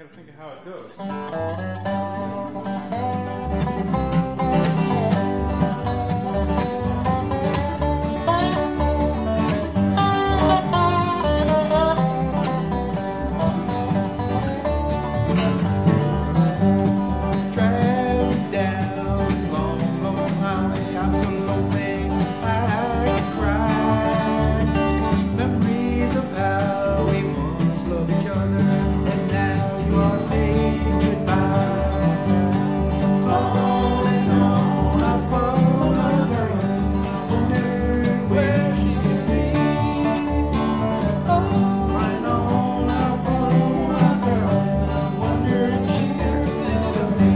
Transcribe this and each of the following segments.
got to think of how it goes. Driving down this long, lonesome highway, I'm so lonely I could cry. Memories of how we once loved each other, and now you are saying goodbye. On and on I follow my girl, wonder where she could be. On and on I follow my girl, wonder if she ever thinks of me.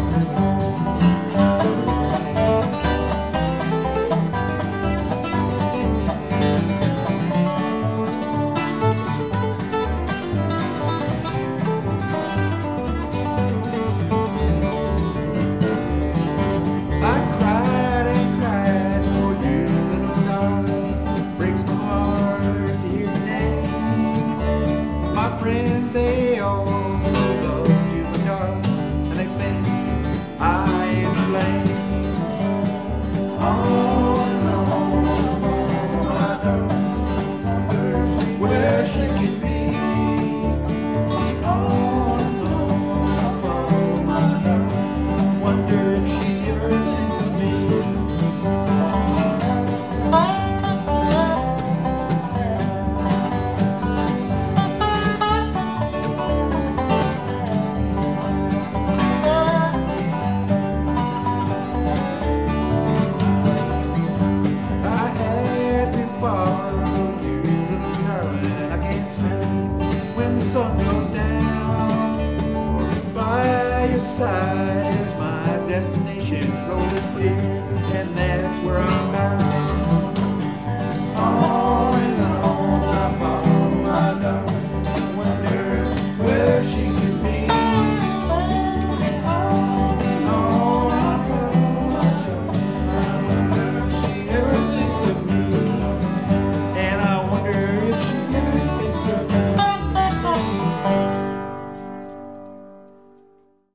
I cried and cried for you, little darling. Breaks my heart to hear your name. My friends, they all so loved you, my darling, and they think I am to blame. On and on, I know where she can be. On and on, I follow my darling, wonder if she ever thinks of me. I had to follow you, little darling. I can't sleep when the sun goes down. By your side is my destination. Road is clear, and that's where